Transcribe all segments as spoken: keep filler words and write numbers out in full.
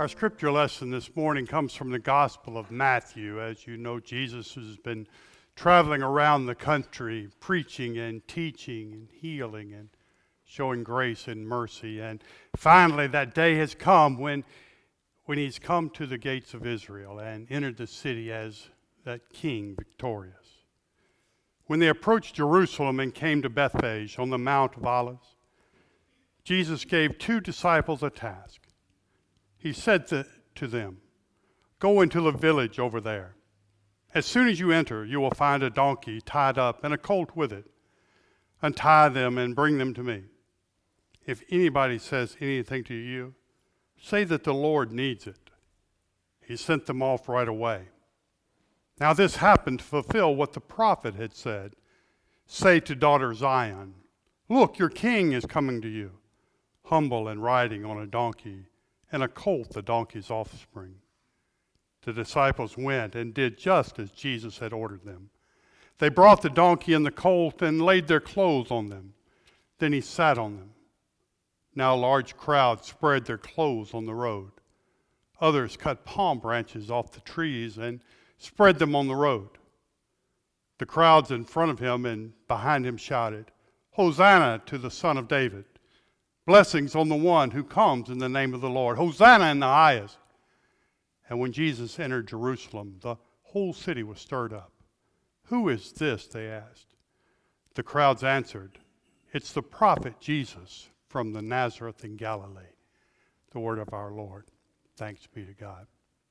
Our scripture lesson this morning comes from the Gospel of Matthew. As you know, Jesus has been traveling around the country, preaching and teaching and healing and showing grace and mercy. And finally, that day has come when, when he's come to the gates of Israel and entered the city as that king victorious. When they approached Jerusalem and came to Bethphage on the Mount of Olives, Jesus gave two disciples a task. He said to, to them, "Go into the village over there. As soon as you enter, you will find a donkey tied up and a colt with it. Untie them and bring them to me. If anybody says anything to you, say that the Lord needs it." He sent them off right away. Now this happened to fulfill what the prophet had said. "Say to daughter Zion, look, your king is coming to you, humble and riding on a donkey, and a colt, the donkey's offspring." The disciples went and did just as Jesus had ordered them. They brought the donkey and the colt and laid their clothes on them. Then he sat on them. Now large crowds spread their clothes on the road. Others cut palm branches off the trees and spread them on the road. The crowds in front of him and behind him shouted, "Hosanna to the Son of David. Blessings on the one who comes in the name of the Lord. Hosanna in the highest." And when Jesus entered Jerusalem, the whole city was stirred up. "Who is this?" they asked. The crowds answered, "It's the prophet Jesus from the Nazareth in Galilee." The word of our Lord. Thanks be to God.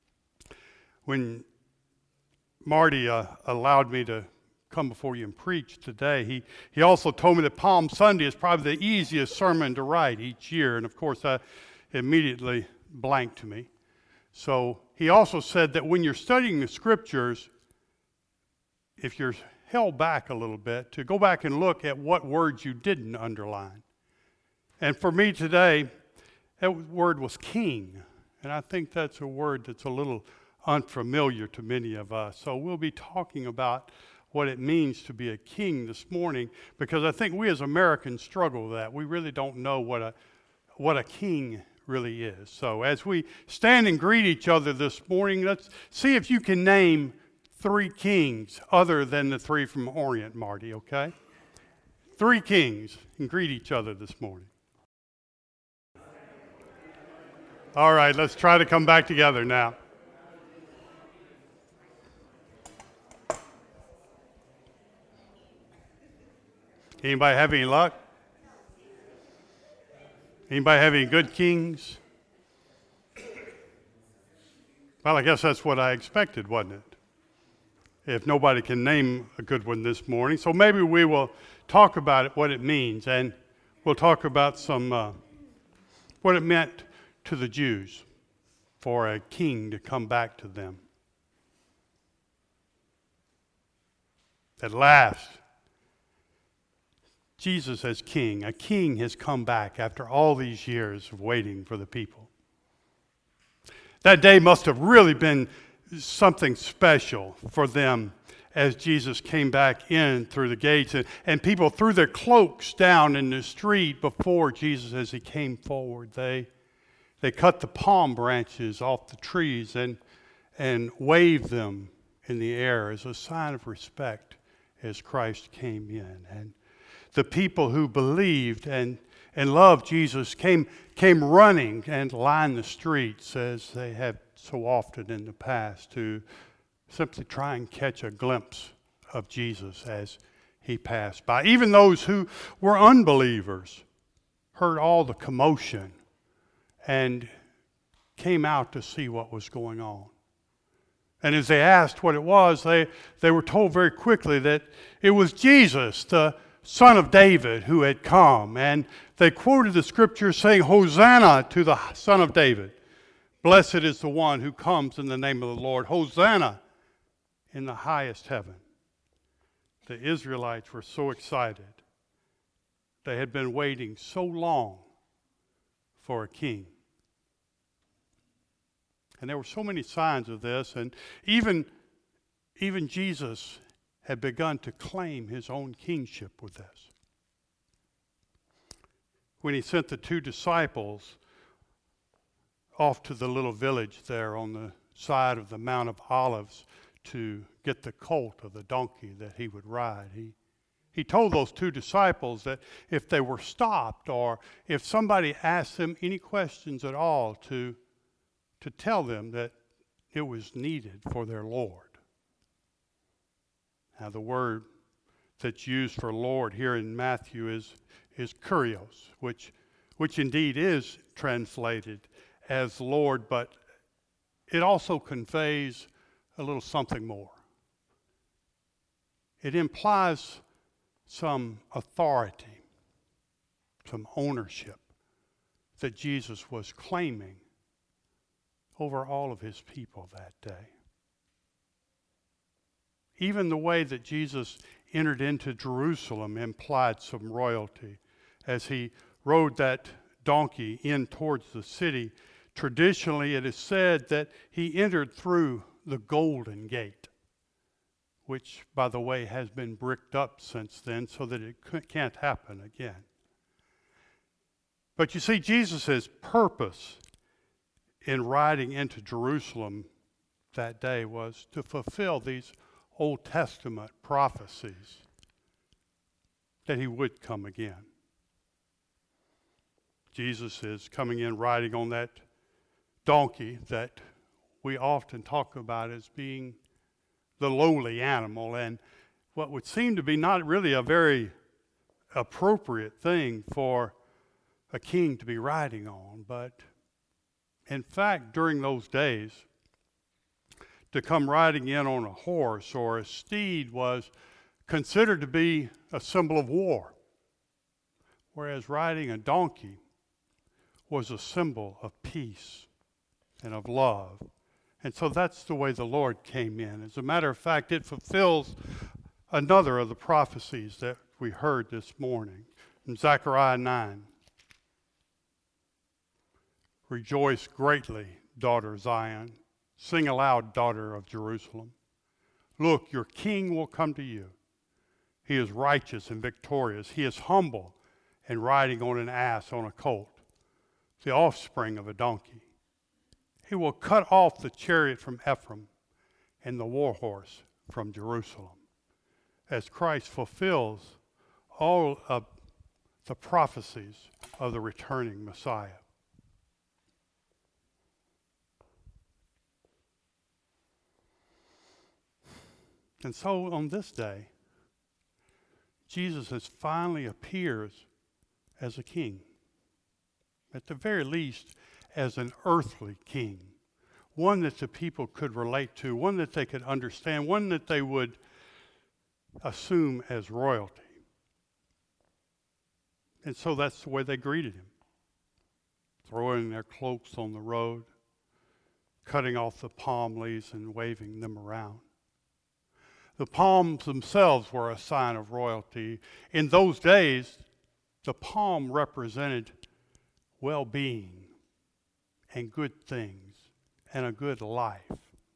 When Marty uh, allowed me to come before you and preach today, he, he also told me that Palm Sunday is probably the easiest sermon to write each year. And of course, that immediately blanked me. So he also said that when you're studying the scriptures, if you're held back a little bit, to go back and look at what words you didn't underline. And for me today, that word was king. And I think that's a word that's a little unfamiliar to many of us. So we'll be talking about what it means to be a king this morning, because I think we as Americans struggle with that. We really don't know what a what a king really is. So as we stand and greet each other this morning, let's see if you can name three kings other than the three from Orient, Marty, okay? Three kings, and greet each other this morning. All right, let's try to come back together now. Anybody have any luck? Anybody have any good kings? Well, I guess that's what I expected, wasn't it? If nobody can name a good one this morning. So maybe we will talk about it, what it means, and we'll talk about some, uh, what it meant to the Jews for a king to come back to them. At last, Jesus as king, a king has come back after all these years of waiting for the people. That day must have really been something special for them as Jesus came back in through the gates, and, and people threw their cloaks down in the street before Jesus as he came forward. They they cut the palm branches off the trees and and waved them in the air as a sign of respect as Christ came in. And the people who believed and, and loved Jesus came, came running and lined the streets as they have so often in the past to simply try and catch a glimpse of Jesus as he passed by. Even those who were unbelievers heard all the commotion and came out to see what was going on. And as they asked what it was, they, they were told very quickly that it was Jesus, the Son of David, who had come. And they quoted the scripture saying, "Hosanna to the Son of David. Blessed is the one who comes in the name of the Lord. Hosanna in the highest heaven." The Israelites were so excited. They had been waiting so long for a king. And there were so many signs of this, and even, even Jesus had begun to claim his own kingship with this. When he sent the two disciples off to the little village there on the side of the Mount of Olives to get the colt of the donkey that he would ride. He, he told those two disciples that if they were stopped or if somebody asked them any questions at all, to, to tell them that it was needed for their Lord. Now the word that's used for Lord here in Matthew is, is kurios, which, which indeed is translated as Lord, but it also conveys a little something more. It implies some authority, some ownership that Jesus was claiming over all of his people that day. Even the way that Jesus entered into Jerusalem implied some royalty. As he rode that donkey in towards the city, traditionally it is said that he entered through the Golden Gate, which, by the way, has been bricked up since then so that it can't happen again. But you see, Jesus' purpose in riding into Jerusalem that day was to fulfill these Old Testament prophecies that he would come again. Jesus is coming in riding on that donkey that we often talk about as being the lowly animal, and what would seem to be not really a very appropriate thing for a king to be riding on. But in fact, during those days, to come riding in on a horse or a steed was considered to be a symbol of war, whereas riding a donkey was a symbol of peace and of love. And so that's the way the Lord came in. As a matter of fact, it fulfills another of the prophecies that we heard this morning in Zechariah nine. Rejoice greatly, daughter Zion. Sing aloud, daughter of Jerusalem. Look, your king will come to you. He is righteous and victorious. He is humble and riding on an ass, on a colt, the offspring of a donkey. He will cut off the chariot from Ephraim and the war horse from Jerusalem, as Christ fulfills all of the prophecies of the returning Messiah. And so on this day, Jesus has finally appears as a king. At the very least, as an earthly king. One that the people could relate to, one that they could understand, one that they would assume as royalty. And so that's the way they greeted him. Throwing their cloaks on the road, cutting off the palm leaves and waving them around. The palms themselves were a sign of royalty. In those days, the palm represented well-being and good things and a good life.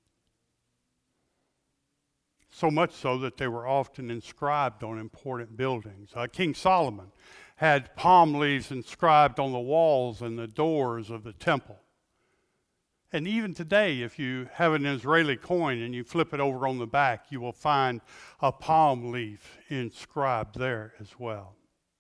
So much so that they were often inscribed on important buildings. Uh, King Solomon had palm leaves inscribed on the walls and the doors of the temple. And even today, if you have an Israeli coin and you flip it over on the back, you will find a palm leaf inscribed there as well.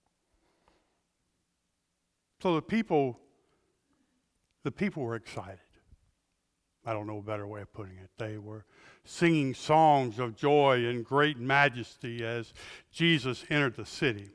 So the people, the people were excited. I don't know a better way of putting it. They were singing songs of joy and great majesty as Jesus entered the city.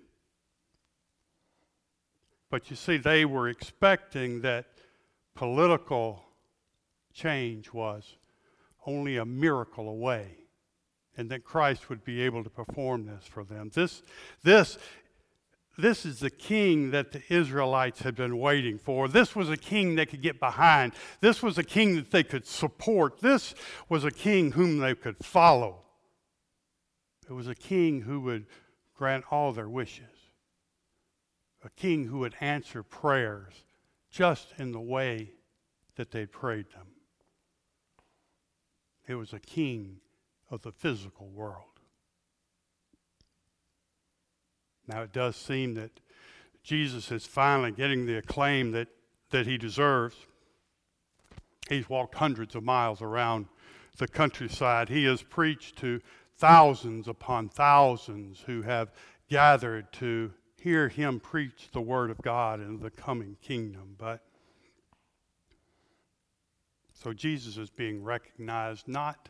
But you see, they were expecting that political change was only a miracle away, and that Christ would be able to perform this for them. This, this, this is the king that the Israelites had been waiting for. This was a king they could get behind. This was a king that they could support. This was a king whom they could follow. It was a king who would grant all their wishes. A king who would answer prayers just in the way that they prayed them. It was a king of the physical world. Now it does seem that Jesus is finally getting the acclaim that, that he deserves. He's walked hundreds of miles around the countryside. He has preached to thousands upon thousands who have gathered to hear him preach the word of God and the coming kingdom. But so Jesus is being recognized not,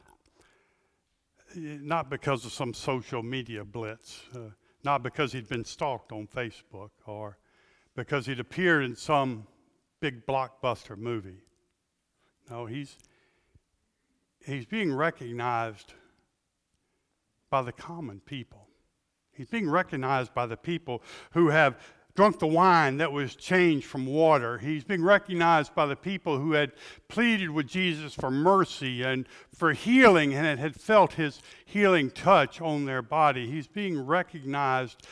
not because of some social media blitz, uh, not because he'd been stalked on Facebook or because he'd appeared in some big blockbuster movie. No, he's he's being recognized by the common people. He's being recognized by the people who have drunk the wine that was changed from water. He's being recognized by the people who had pleaded with Jesus for mercy and for healing and had felt his healing touch on their body. He's being recognized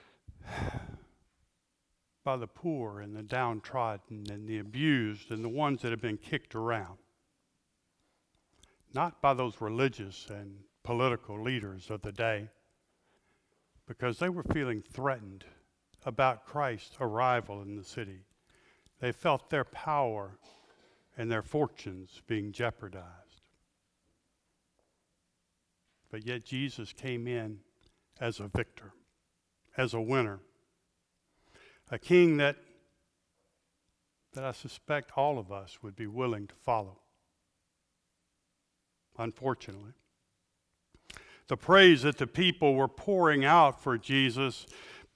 by the poor and the downtrodden and the abused and the ones that have been kicked around. Not by those religious and political leaders of the day, because they were feeling threatened about Christ's arrival in the city. They felt their power and their fortunes being jeopardized. But yet Jesus came in as a victor, as a winner. A king that, that I suspect all of us would be willing to follow. Unfortunately, the praise that the people were pouring out for Jesus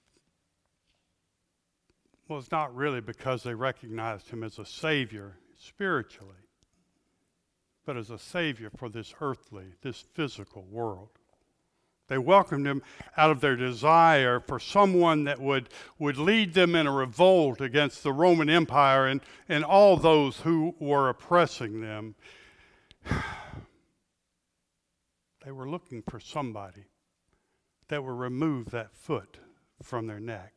was not really because they recognized him as a savior spiritually, but as a savior for this earthly, this physical world. They welcomed him out of their desire for someone that would, would lead them in a revolt against the Roman Empire and, and all those who were oppressing them. They were looking for somebody that would remove that foot from their neck.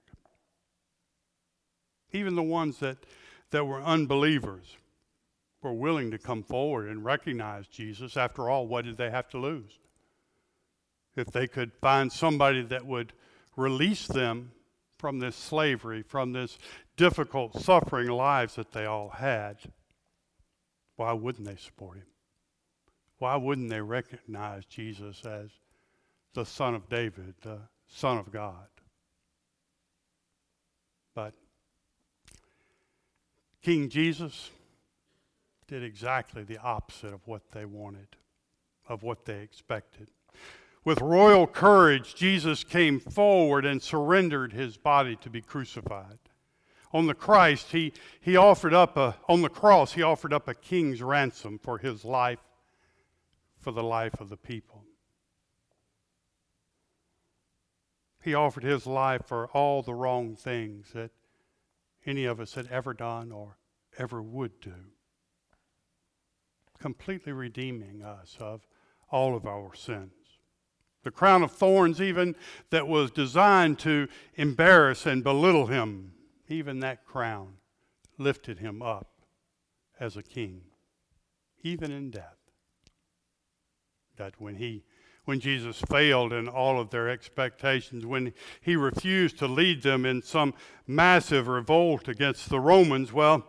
Even the ones that, that were unbelievers were willing to come forward and recognize Jesus. After all, what did they have to lose? If they could find somebody that would release them from this slavery, from this difficult, suffering lives that they all had, why wouldn't they support him? Why wouldn't they recognize Jesus as the Son of David, the Son of God? But King Jesus did exactly the opposite of what they wanted, of what they expected. With royal courage, Jesus came forward and surrendered his body to be crucified. On the Christ, he, he offered up a, on the cross, he offered up a king's ransom for his life, for the life of the people. He offered his life for all the wrong things that any of us had ever done or ever would do, completely redeeming us of all of our sins. The crown of thorns even that was designed to embarrass and belittle him, even that crown lifted him up as a king, even in death. That when he, when Jesus failed in all of their expectations, when he refused to lead them in some massive revolt against the Romans, well,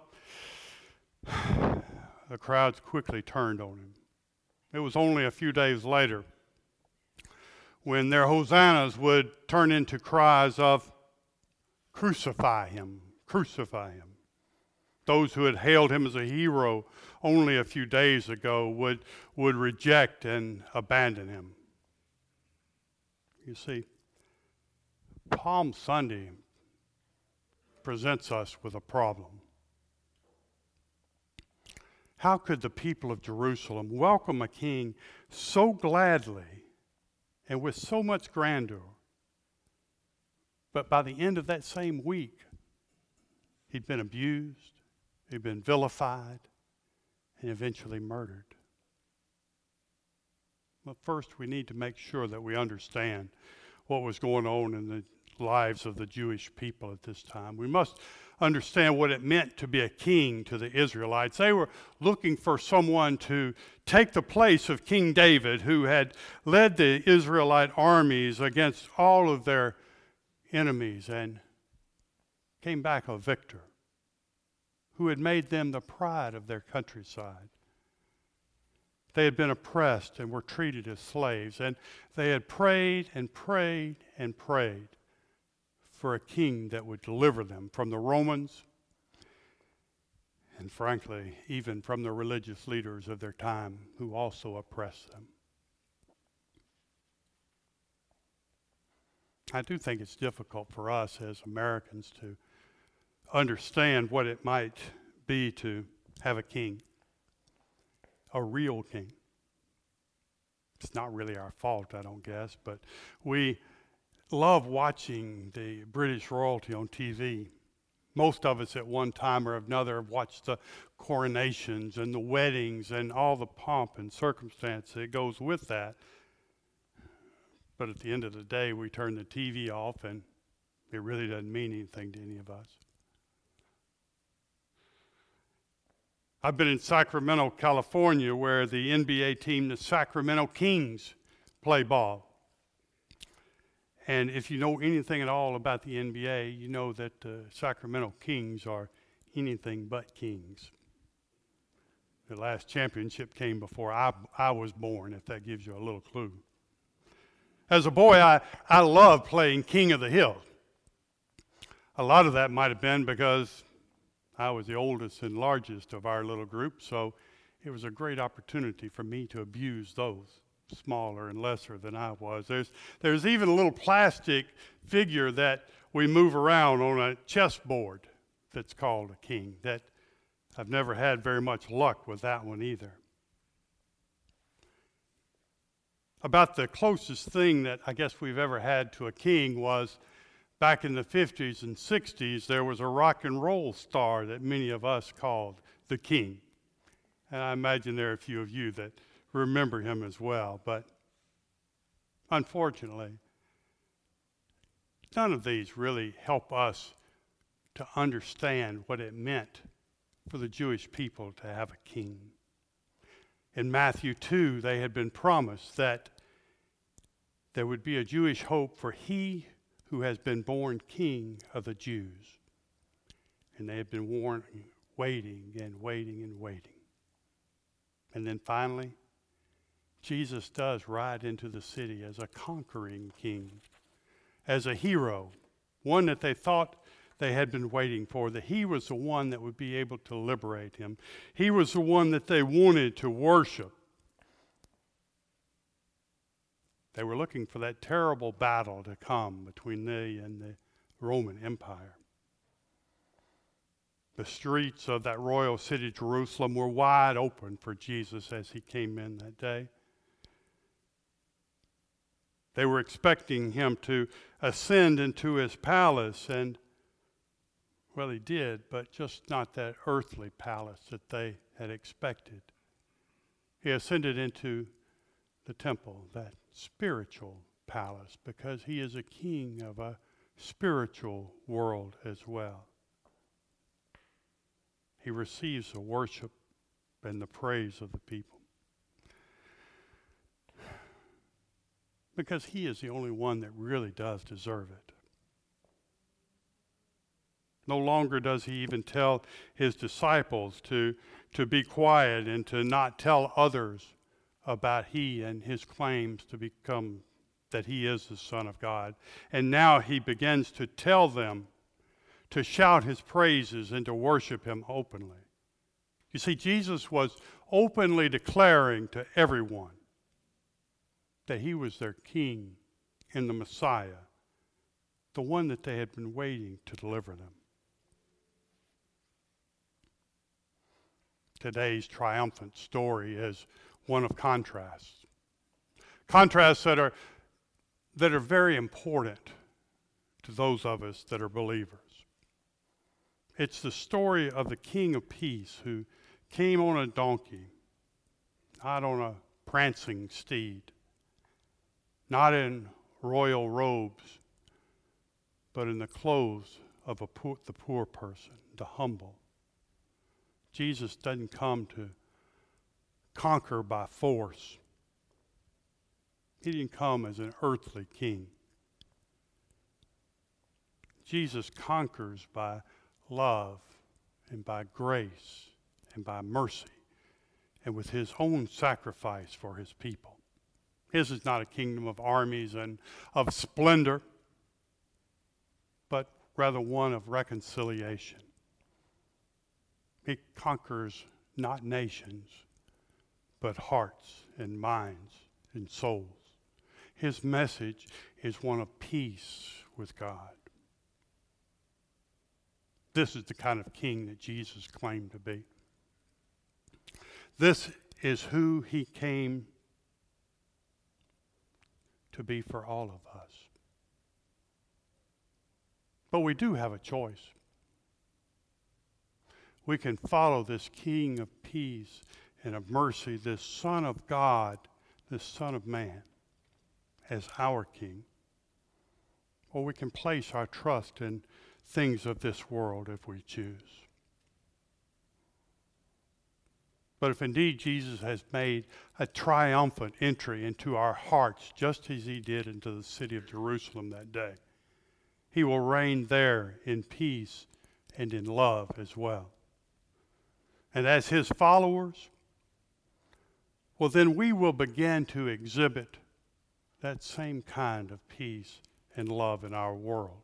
the crowds quickly turned on him. It was only a few days later when their hosannas would turn into cries of, "Crucify him, crucify him." Those who had hailed him as a hero only a few days ago would, would reject and abandon him. You see, Palm Sunday presents us with a problem. How could the people of Jerusalem welcome a king so gladly and with so much grandeur, but by the end of that same week, he'd been abused, he'd been vilified, and eventually murdered? But first, we need to make sure that we understand what was going on in the lives of the Jewish people at this time. We must understand what it meant to be a king to the Israelites. They were looking for someone to take the place of King David, who had led the Israelite armies against all of their enemies and came back a victor. who had made them the pride of their countryside. They had been oppressed and were treated as slaves, and they had prayed and prayed and prayed for a king that would deliver them from the Romans and, frankly, even from the religious leaders of their time who also oppressed them. I do think it's difficult for us as Americans to understand what it might be to have a king, a real king. It's not really our fault, I don't guess, but we love watching the British royalty on T V. Most of us at one time or another have watched the coronations and the weddings and all the pomp and circumstance that goes with that. But at the end of the day, we turn the T V off and it really doesn't mean anything to any of us. I've been in Sacramento, California, where the N B A team, the Sacramento Kings, play ball. And if you know anything at all about the N B A, you know that the Sacramento Kings are anything but kings. The last championship came before I, I was born, if that gives you a little clue. As a boy, I, I loved playing King of the Hill. A lot of that might have been because I was the oldest and largest of our little group, so it was a great opportunity for me to abuse those smaller and lesser than I was. There's, there's even a little plastic figure that we move around on a chessboard that's called a king. That I've never had very much luck with that one either. About the closest thing that I guess we've ever had to a king was back in the fifties and sixties, there was a rock and roll star that many of us called the King. And I imagine there are a few of you that remember him as well. But unfortunately, none of these really help us to understand what it meant for the Jewish people to have a king. In Matthew two, they had been promised that there would be a Jewish hope for he who has been born king of the Jews. And they had been warned, waiting and waiting and waiting. And then finally, Jesus does ride into the city as a conquering king, as a hero, one that they thought they had been waiting for, that he was the one that would be able to liberate him. He was the one that they wanted to worship. They were looking for that terrible battle to come between they and the Roman Empire. The streets of that royal city, Jerusalem, were wide open for Jesus as he came in that day. They were expecting him to ascend into his palace, and well, he did, but just not that earthly palace that they had expected. He ascended into the temple, that spiritual palace, because he is a king of a spiritual world as well. He receives the worship and the praise of the people, because he is the only one that really does deserve it. No longer does he even tell his disciples to, to be quiet and to not tell others about he and his claims to become that he is the Son of God. And now he begins to tell them to shout his praises and to worship him openly. You see, Jesus was openly declaring to everyone that he was their king and the Messiah, the one that they had been waiting to deliver them. Today's triumphant story is one of contrasts. Contrasts that are, that are very important to those of us that are believers. It's the story of the King of Peace who came on a donkey, not on a prancing steed, not in royal robes, but in the clothes of a poor, the poor person, the humble. Jesus doesn't come to conquer by force. He didn't come as an earthly king. Jesus conquers by love and by grace and by mercy and with his own sacrifice for his people. His is not a kingdom of armies and of splendor, but rather one of reconciliation. It conquers not nations, but hearts and minds and souls. His message is one of peace with God. This is the kind of king that Jesus claimed to be. This is who he came to be for all of us. But we do have a choice. We can follow this King of peace and of mercy, this Son of God, this Son of man, as our King. Or we can place our trust in things of this world if we choose. But if indeed Jesus has made a triumphant entry into our hearts, just as he did into the city of Jerusalem that day, he will reign there in peace and in love as well. And as his followers, well, then we will begin to exhibit that same kind of peace and love in our world,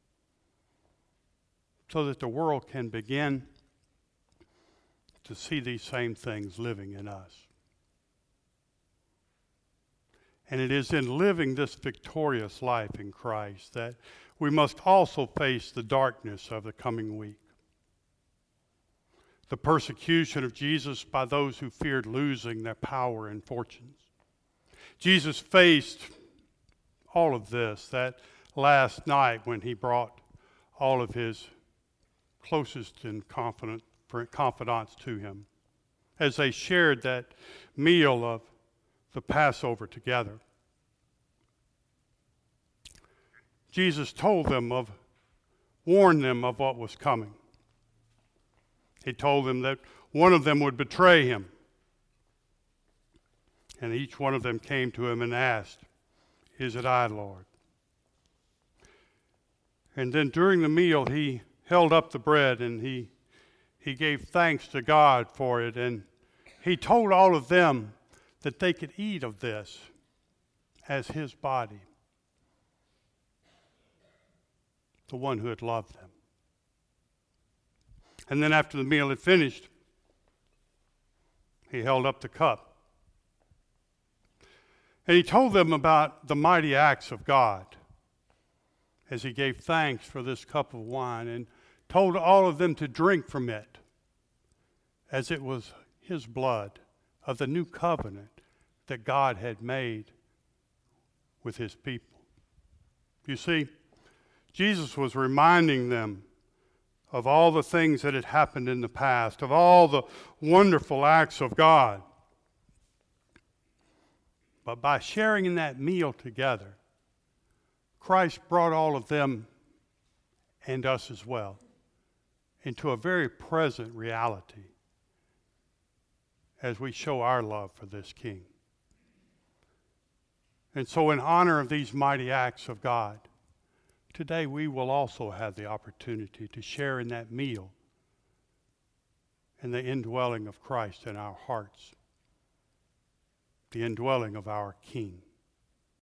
so that the world can begin to see these same things living in us. And it is in living this victorious life in Christ that we must also face the darkness of the coming week. The persecution of Jesus by those who feared losing their power and fortunes. Jesus faced all of this that last night when he brought all of his closest and confident confidants to him as they shared that meal of the Passover together. Jesus told them of, warned them of what was coming. He told them that one of them would betray him. And each one of them came to him and asked, "Is it I, Lord?" And then during the meal, he held up the bread and he He gave thanks to God for it, and he told all of them that they could eat of this as his body, the one who had loved them. And then after the meal had finished, he held up the cup. And he told them about the mighty acts of God as he gave thanks for this cup of wine and told all of them to drink from it, as it was his blood of the new covenant that God had made with his people. You see, Jesus was reminding them of all the things that had happened in the past, of all the wonderful acts of God. But by sharing in that meal together, Christ brought all of them and us as well into a very present reality as we show our love for this King. And so in honor of these mighty acts of God, today we will also have the opportunity to share in that meal and the indwelling of Christ in our hearts, the indwelling of our King.